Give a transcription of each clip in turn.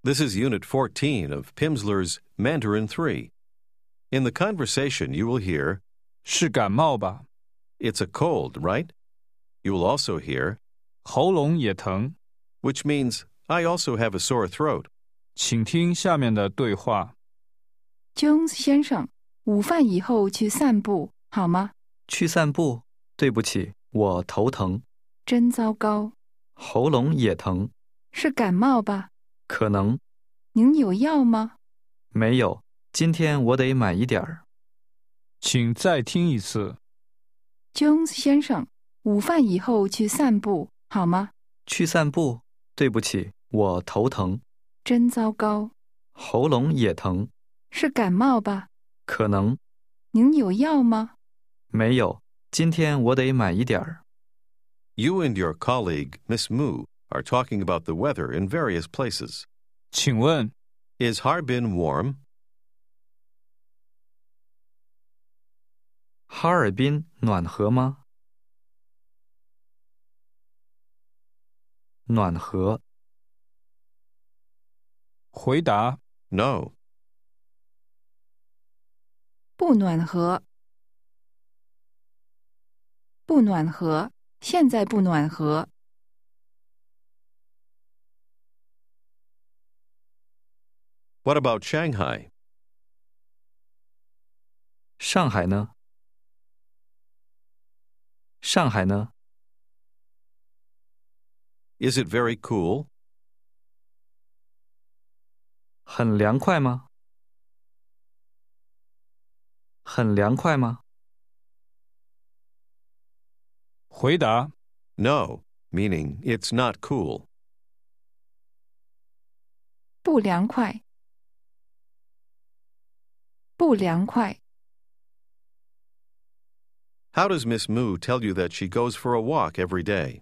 This is Unit 14 of Pimsleur's Mandarin 3. In the conversation, you will hear, 是感冒吧？ It's a cold, right? You will also hear, 喉咙也疼， which means, I also have a sore throat. 请听下面的对话。 Jones 先生，午饭以后去散步好吗？ 去散步？对不起，我头疼， 真糟糕， 喉咙也疼， 是感冒吧？ 可能您有药吗？ 没有。今天我得买一点儿。 请再听一次。 Jones 先生，午饭以后去散步好吗？ 去散步？对不起，我头疼， 真糟糕， 喉咙也疼， 是感冒吧？ 可能您有药吗？ 没有。今天我得买一点儿。 You and your colleague, Miss Mu, are talking about the weather in various places. 请问 Is Harbin warm? 哈尔滨暖和吗？暖和， 回答 No. 不暖和，不暖和，现在不暖和。 What about Shanghai? 上海呢？上海呢？ Is it very cool? 很凉快吗？很凉快吗？ 回答 No, meaning it's not cool. 不凉快，不凉快。 How does Miss Mu tell you that she goes for a walk every day?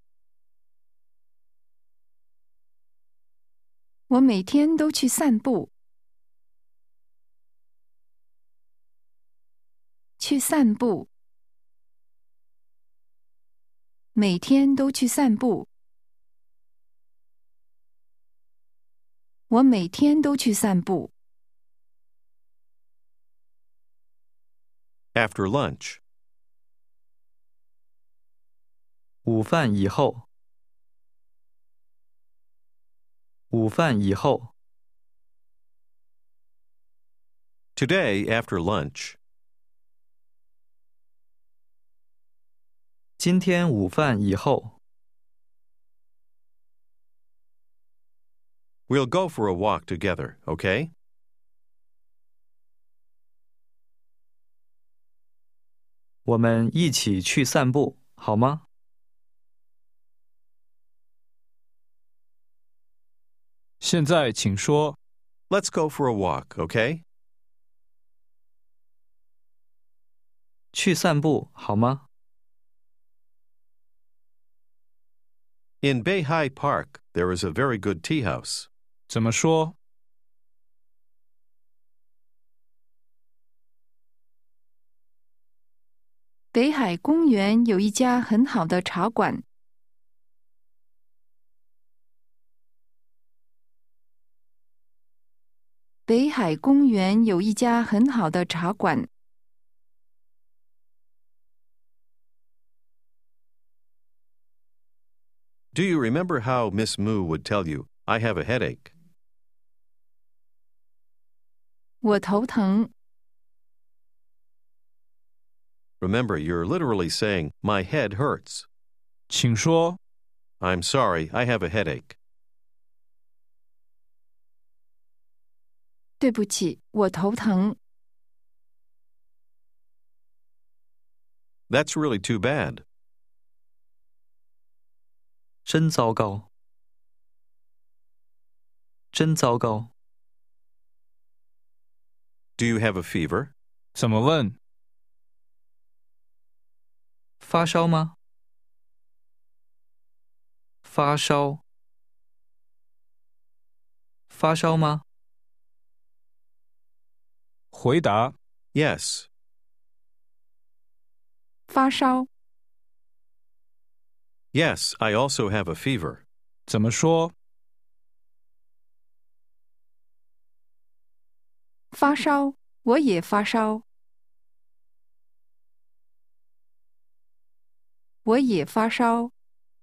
我每天都去散步。去散步。每天都去散步。我每天都去散步。 After lunch. 午饭以后。午饭以后。 Today after lunch. 今天午饭以后。 We'll go for a walk together, okay? 我们一起去散步，好吗？ 现在请说 Let's go for a walk, okay? 去散步，好吗？ In Beihai Park, there is a very good tea house. 怎么说？ 北海公园有一家很好的茶馆。北海公园有一家很好的茶馆。 Do you remember how Miss Mu would tell you, I have a headache? 我头疼。 Remember, you're literally saying, my head hurts. 请说 I'm sorry, I have a headache. 对不起，我头疼。 That's really too bad. 真糟糕，真糟糕。 Do you have a fever? 怎么问？ 发烧吗？发烧，发烧吗？ 回答 Yes. 发烧。 Yes, I also have a fever. 怎么说？ 发烧，我也发烧。我也发烧。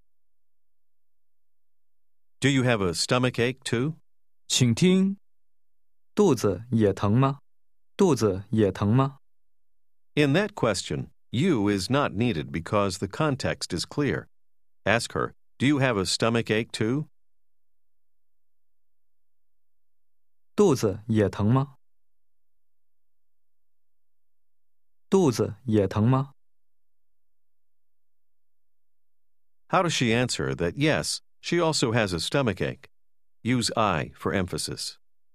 Do you have a stomach ache too? 请听肚子也疼吗？肚子也疼吗？ In that question, you is not needed because the context is clear. Ask her, do you have a stomach ache too? 肚子也疼吗？肚子也疼吗？ How does she answer that yes, she also has a stomach ache? Use I for emphasis.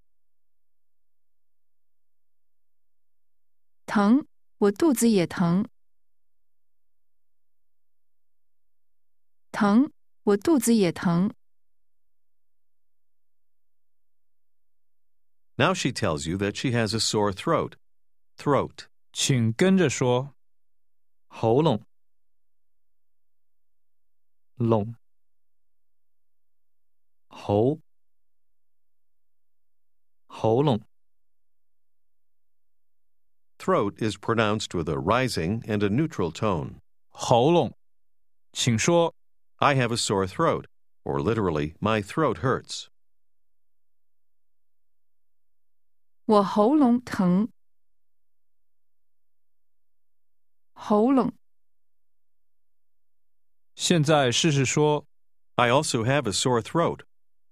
疼，我肚子也疼。疼，我肚子也疼。 Now she tells you that she has a sore throat. Throat. 请跟着说喉咙，拢，喉，喉咙。 Throat is pronounced with a rising and a neutral tone. 喉咙，请说 I have a sore throat, or literally, my throat hurts. 我喉咙疼。喉咙， 现在试试说 I also have a sore throat.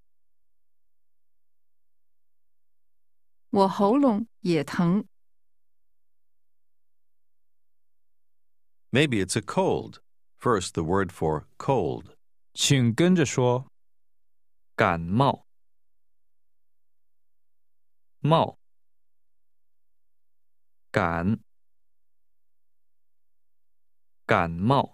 我喉咙也疼。 Maybe it's a cold. First, the word for cold. 请跟着说感冒，冒，感，感冒。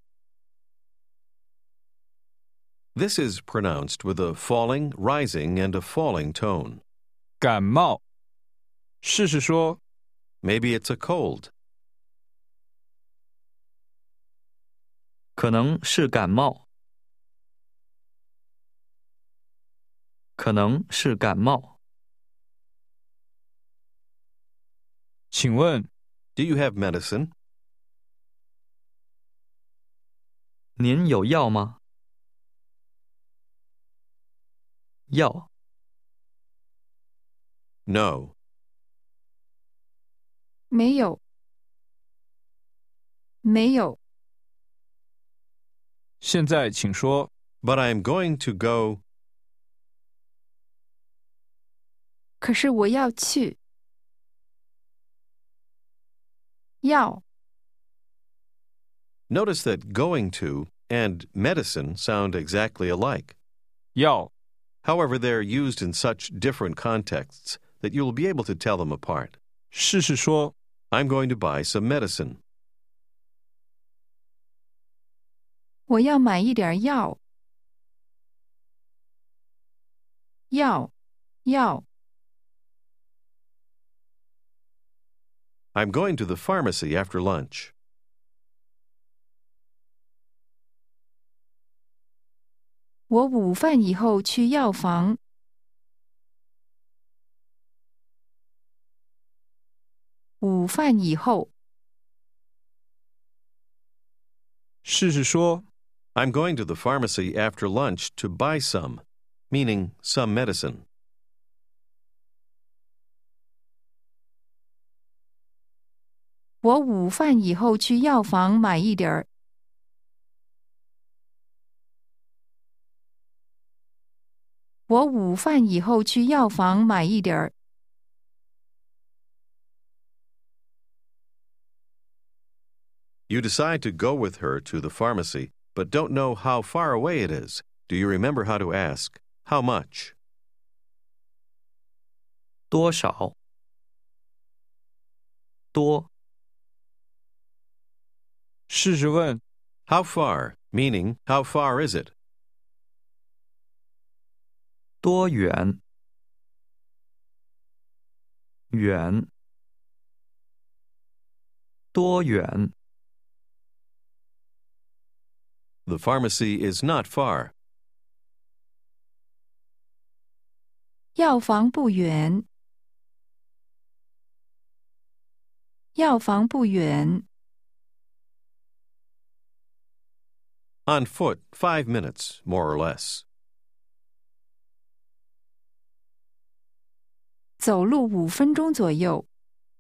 This is pronounced with a falling, rising, and a falling tone. 感冒。试试说 Maybe it's a cold. 可能是感冒，可能是感冒。 请问 Do you have medicine? 您有药吗？药， No. 没有。没有。 现在请说 But I'm going to go. 可是我要去。要， Notice that going to and medicine sound exactly alike. 要 However, they're used in such different contexts that you'll be able to tell them apart. 试试说 I'm going to buy some medicine. 我要买一点药。药，药。 I'm going to the pharmacy after lunch. 我午饭以后去药房。午饭以后， 试试说 I'm going to the pharmacy after lunch to buy some, meaning some medicine. 我午饭以后去药房买一点儿。我午饭以后去药房买一点儿。 You decide to go with her to the pharmacy, but don't know how far away it is. Do you remember how to ask? How much? 多少？多， 试试问 How far? Meaning, how far is it? 多远？远，多远？ The pharmacy is not far. 药房不远。 药房不远。 On foot, 5 minutes, more or less. 走路5分钟左右。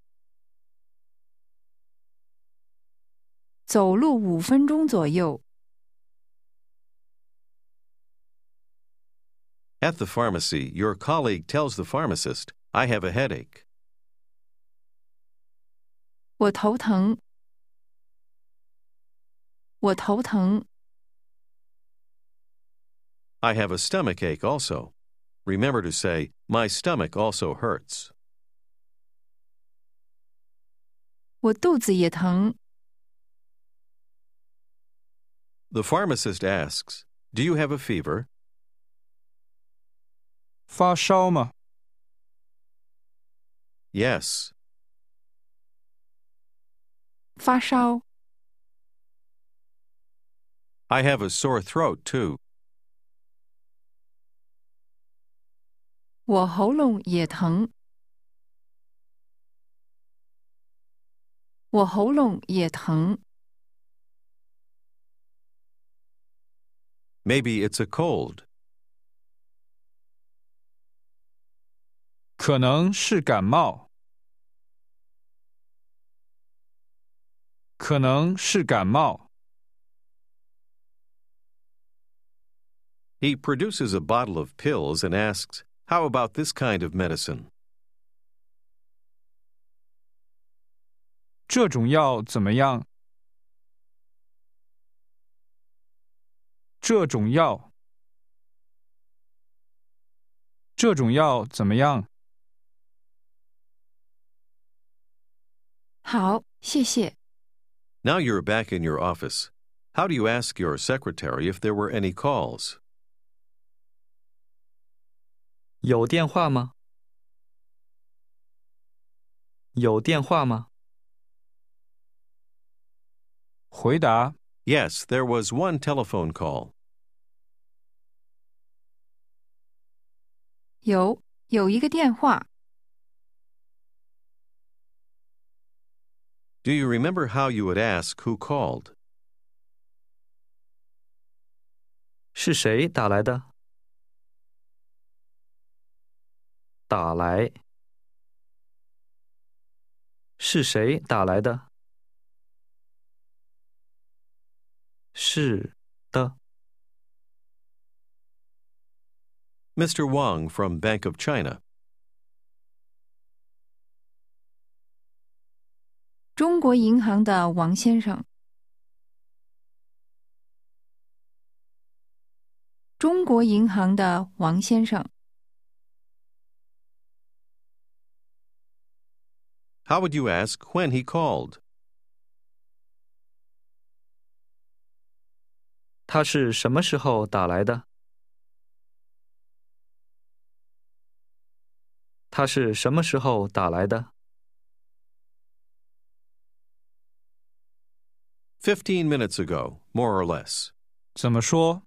走路5分钟左右。 At the pharmacy, your colleague tells the pharmacist, I have a headache. 我头疼。我头疼。 I have a stomach ache also. Remember to say, my stomach also hurts. 我肚子也疼。 The pharmacist asks, Do you have a fever? 发烧吗？ Yes. 发烧。 I have a sore throat too. 我喉咙也疼。我喉咙也疼。 Maybe it's a cold. 可能是感冒。可能是感冒。 He produces a bottle of pills and asks, How about this kind of medicine? 这种药怎么样？这种药。这种药怎么样？ 好，谢谢。 Now you're back in your office. How do you ask your secretary if there were any calls? 有电话吗？有电话吗？ 回答 Yes, there was one telephone call. 有一个电话。 Do you remember how you would ask who called? 是谁打来的？打来。是谁打来的？是的。 Mr. Wang from Bank of China. 中国银行的王先生。中国银行的王先生。 How would you ask when he called? 他是什么时候打来的？他是什么时候打来的 15 minutes ago, more or less. 怎么说？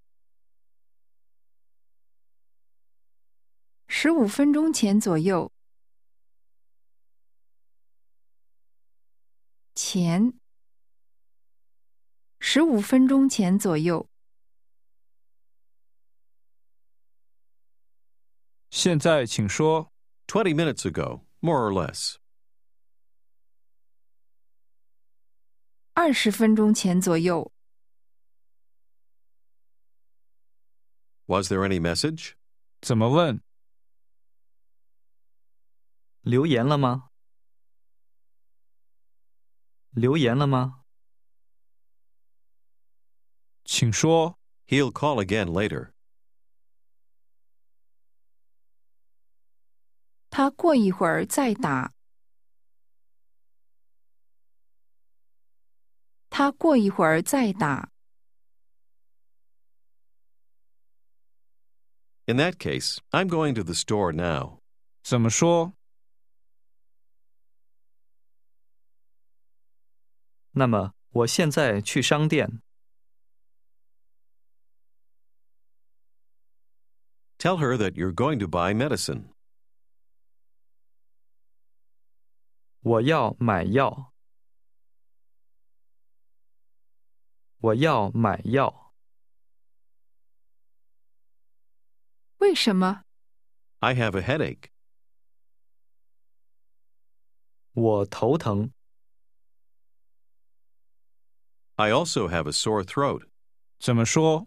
15分钟前左右。前。15分钟前左右。 现在请说。 20 minutes ago, more or less. 20分钟前左右。 Was there any message? 怎么问？ 留言了吗？留言了吗？ 请说。 He'll call again later. 他过一会儿再打。他过一会儿再打。 In that case, I'm going to the store now. 怎么说？ 那么我现在去商店。 Tell her that you're going to buy medicine. 我要买药。我要买药。 为什么？ I have a headache. 我头疼。 I also have a sore throat. 怎么说？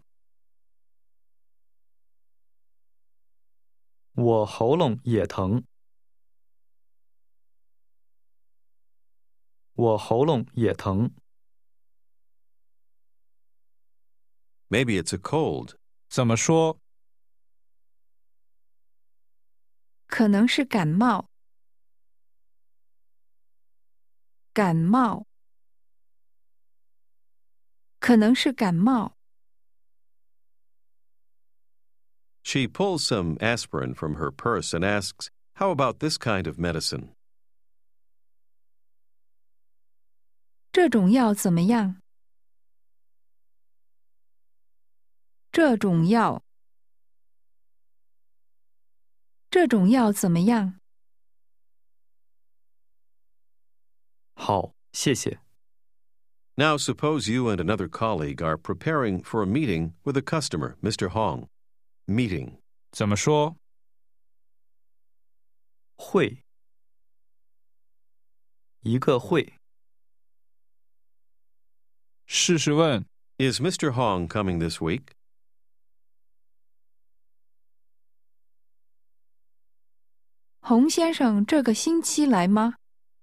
我喉咙也疼。我喉咙也疼。 Maybe it's a cold. 怎么说？ 可能是感冒。感冒。可能是感冒。 She pulls some aspirin from her purse and asks, "How about this kind of medicine?" 这种药怎么样？这种药。这种药怎么样？ 好，谢谢。 Now suppose you and another colleague are preparing for a meeting with a customer, Mr. Hong. Meeting. 怎么说？ 会。一个会。 试试问， Is Mr. Hong coming this week? 洪先生这个星期来吗？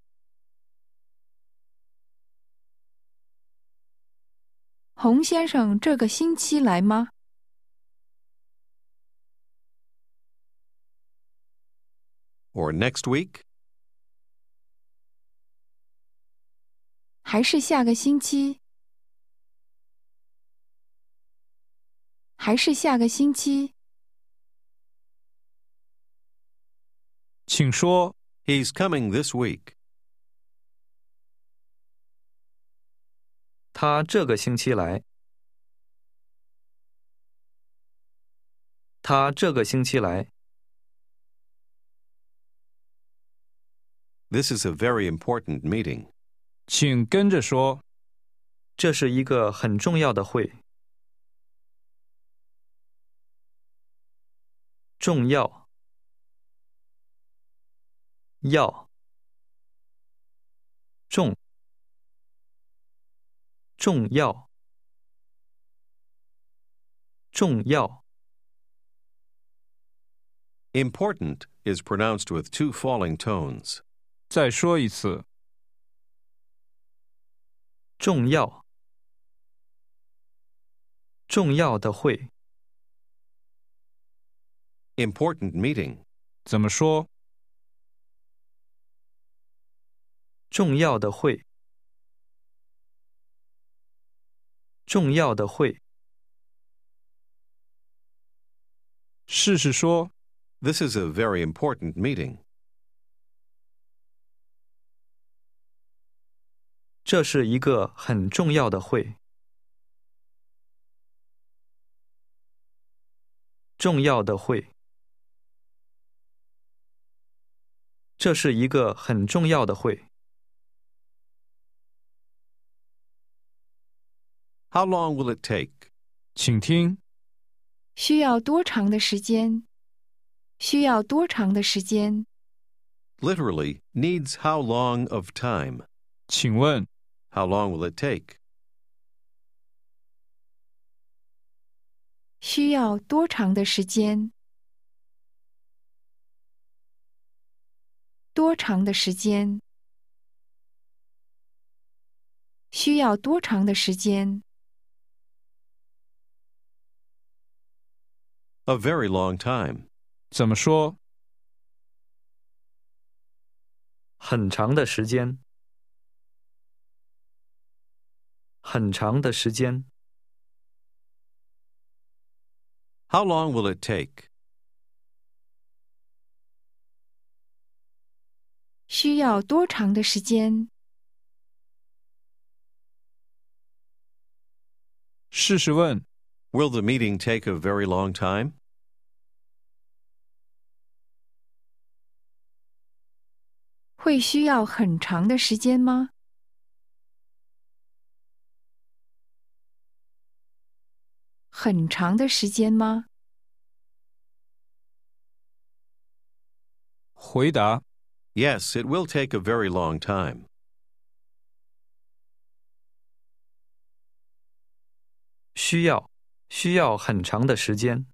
洪先生这个星期来吗？ Or next week? 还是下个星期？还是下个星期？ 请说。 He's coming this week. 他这个星期来。他这个星期来。 This is a very important meeting. 请跟着说。 这是一个很重要的会。重要。要。重。重要。重要。 Important is pronounced with two falling tones. 再说一次。 重要。重要的会。 Important meeting. 怎么说？ 重要的会。重要的会。 试试说。 This is a very important meeting. 这是一个很重要的会。重要的会。这是一个很重要的会。 How long will it take? 请听。 需要多长的时间？需要多长的时间？ Literally, needs how long of time? 请问， How long will it take? 需要多长的时间？多长的时间？需要多长的时间？ A very long time. 怎么说？ 很长的时间。很长的时间。 How long will it take? 需要多长的时间？ 试试问， Will the meeting take a very long time? 会需要很长的时间吗？很长的时间吗？ 回答 Yes, it will take a very long time. 需要很长的时间。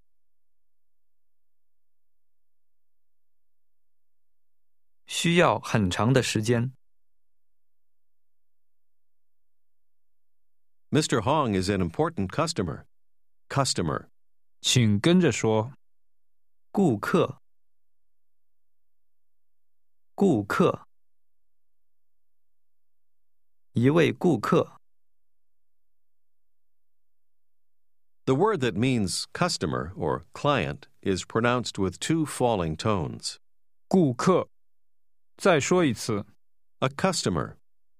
需要很长的时间。 Mr. Hong is an important customer. Customer. 请跟着说。 顾客，顾客，一位顾客。 The word that means customer or client is pronounced with two falling tones. 顾客。再说一次。 A customer.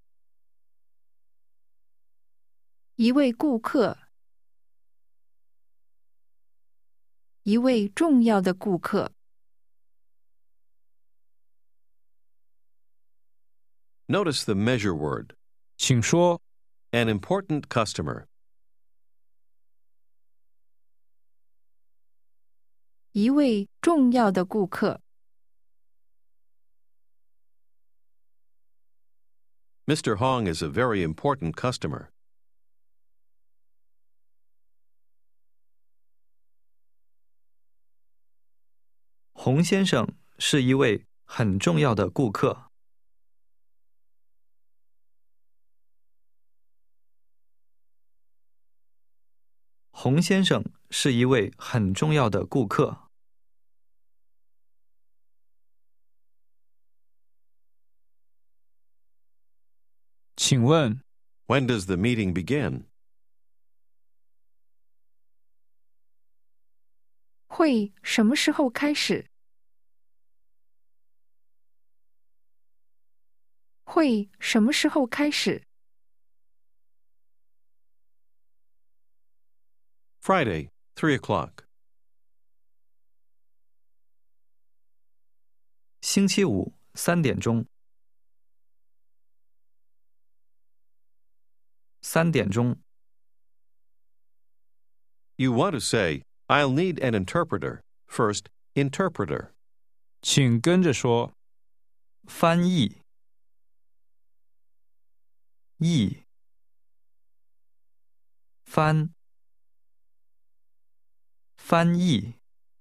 一位顾客，一位重要的顾客。 Notice the measure word. 请说。 An important customer. 一位重要的顾客。 Mr. Hong is a very important customer. 洪先生是一位很重要的顾客。洪先生是一位很重要的顾客。 请问 When does the meeting begin? 会什么时候开始？会什么时候开始？ Friday, 3 o'clock. 星期五3点钟。3点钟。 You want to say, I'll need an interpreter. First, interpreter. 请跟着说。 翻译，译，翻，翻译，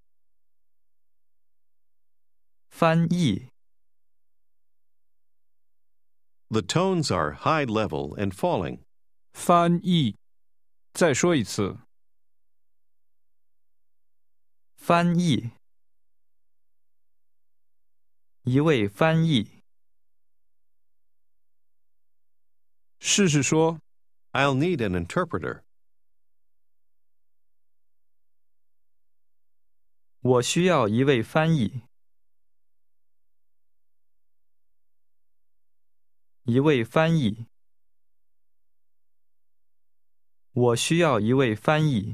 翻译。 The tones are high level and falling. 翻译。再说一次。 翻译，一位翻译。 试试说。 I'll need an interpreter. 我需要一位翻译。一位翻译。我需要一位翻译。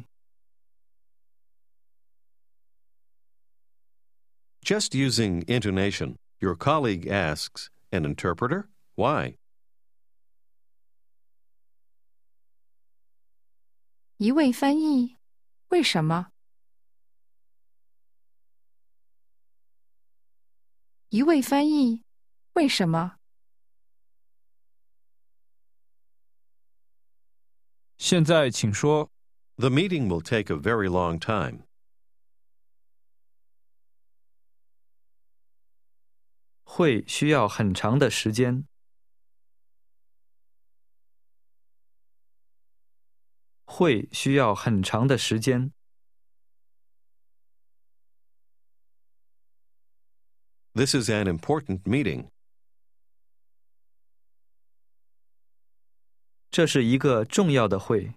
Just using intonation, your colleague asks, an interpreter? Why? 一位翻译，为什么？一位翻译，为什么？ 现在请说。 The meeting will take a very long time. 会需要很长的时间。会需要很长的时间。 This is an important meeting. 这是一个重要的会。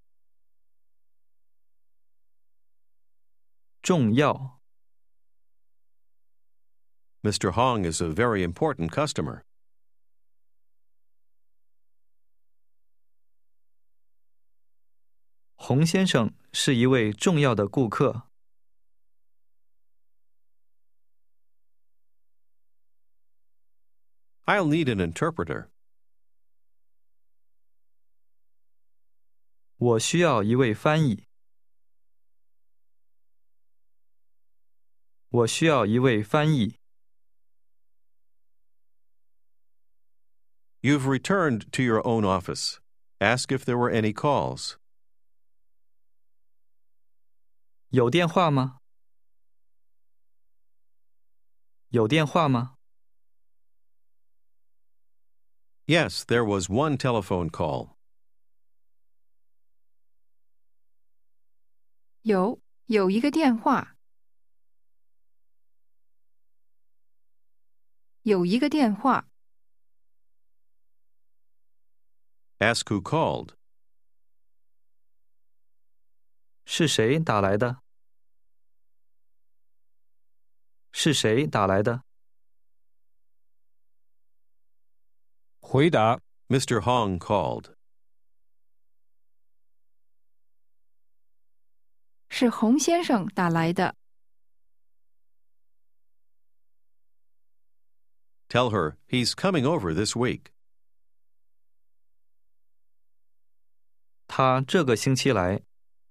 重要。 Mr. Hong is a very important customer. 洪先生是一位重要的顾客。 I'll need an interpreter. 我需要一位翻译。我需要一位翻译。 You've returned to your own office. Ask if there were any calls. 有电话吗？有电话吗？ Yes, there was one telephone call. 有一个电话。有一个电话。 Ask who called. 是谁打来的？是谁打来的？ 回答 Mr. Hong called. 是洪先生打来的。 Tell her he's coming over this week. 他这个星期来。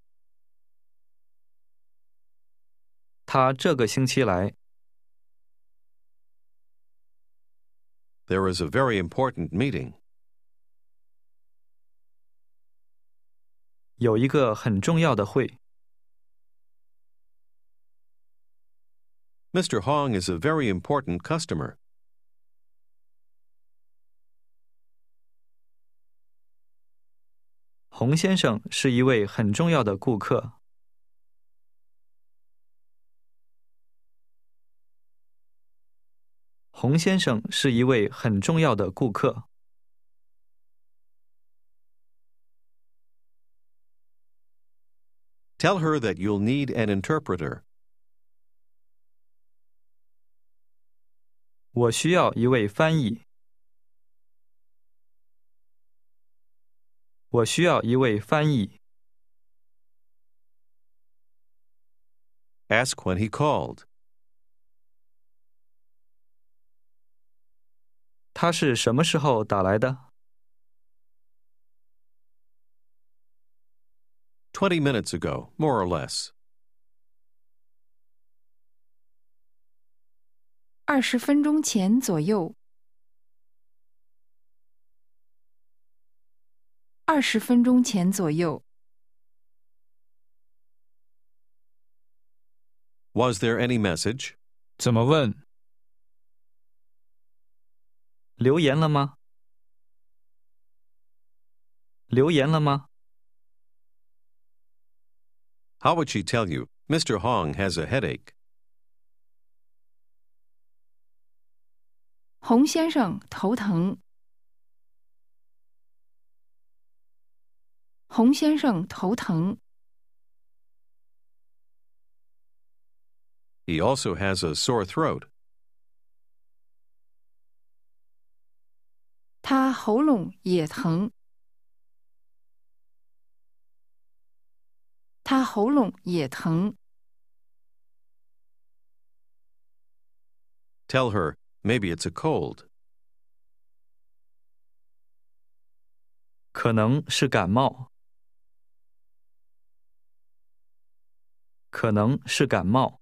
他这个星期来。 There is a very important meeting. 有一个很重要的会。 Mr. Hong is a very important customer. 洪先生是一位很重要的顾客。洪先生是一位很重要的顾客。 Tell her that you'll need an interpreter. 我需要一位翻译。我需要一位翻译。 Ask when he called. 他是什么时候打来的？ 20 minutes ago, more or less. 20分钟前左右。20分钟前左右。 Was there any message? 怎么问？ 留言了吗？留言了吗？ How would she tell you, Mr. Hong has a headache? 洪先生头疼。洪先生头疼。 He also has a sore throat. 他喉咙也疼。他喉咙也疼。 Tell her, maybe it's a cold. 可能是感冒。可能是感冒。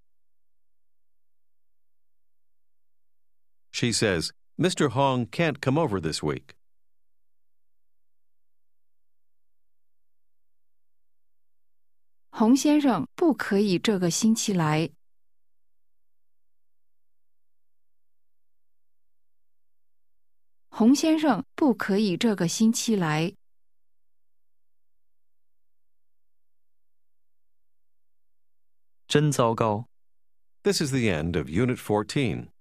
She says, Mr. Hong can't come over this week. 洪先生不可以这个星期来。洪先生不可以这个星期来。 真糟糕。 This is the end of Unit 14.